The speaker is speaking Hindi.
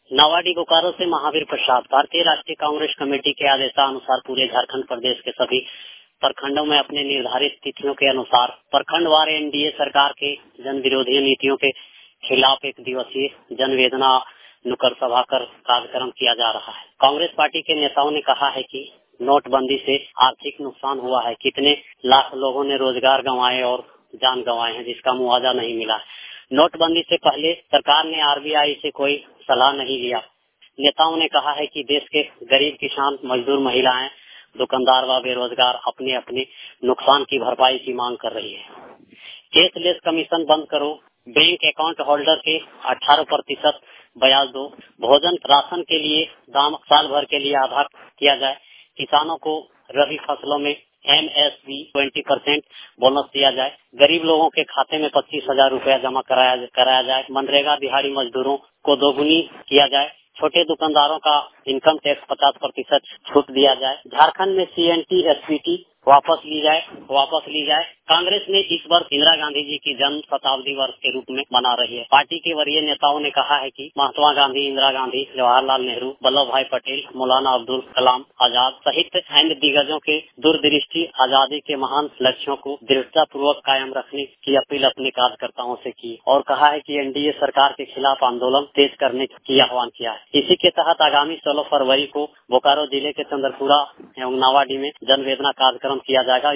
नावाडी बोकारो से महावीर प्रसाद। भारतीय राष्ट्रीय कांग्रेस कमेटी के आदेशानुसार पूरे झारखंड प्रदेश के सभी प्रखंडों में अपने निर्धारित तिथियों के अनुसार प्रखंडवार एनडीए सरकार के जन विरोधी नीतियों के खिलाफ एक दिवसीय जनवेदना नुक्कड़ सभा कर कार्यक्रम किया जा रहा है। कांग्रेस पार्टी के नेताओं ने कहा है कि नोटबंदी से आर्थिक नुकसान हुआ है, कितने लाख लोगों ने रोजगार गंवाए और जान गंवाए हैं, जिसका मुआवजा नहीं मिला है। नोटबंदी से पहले सरकार ने आरबीआई से कोई सलाह नहीं लिया। नेताओं ने कहा है कि देश के गरीब किसान, मजदूर, महिलाएं, दुकानदार व बेरोजगार अपने अपने नुकसान की भरपाई की मांग कर रही है। कैशलेस कमीशन बंद करो, बैंक अकाउंट होल्डर के 18% ब्याज दो, भोजन राशन के लिए दाम साल भर के लिए आधा किया जाए, किसानों को रबी फसलों में MSP 20% बोनस दिया जाए, गरीब लोगों के खाते में 25,000 रुपया जमा कराया जाए, मनरेगा दिहाड़ी मजदूरों को दोगुनी किया जाए, छोटे दुकानदारों का इनकम टैक्स 50% छूट दिया जाए, झारखंड में CNT SPT वापस ली जाए। कांग्रेस ने इस वर्ष इंदिरा गांधी जी की जन्म शताब्दी वर्ष के रूप में मना रही है। पार्टी के वरीय नेताओं ने कहा है कि महात्मा गांधी, इंदिरा गांधी, जवाहरलाल नेहरू, वल्लभ भाई पटेल, मौलाना अब्दुल कलाम आजाद सहित अन्य दिग्गजों के दूरदृष्टि आजादी के महान लक्ष्यों को दृढ़ता पूर्वक कायम रखने की अपील अपने कार्यकर्ताओं से की और कहा है कि एनडीए सरकार के खिलाफ आंदोलन तेज करने की आह्वान किया है। इसी के तहत आगामी 16 फरवरी को बोकारो जिले के चंद्रपुरा एवं नावाडी में जनवेदना कार्यक्रम किया जाएगा।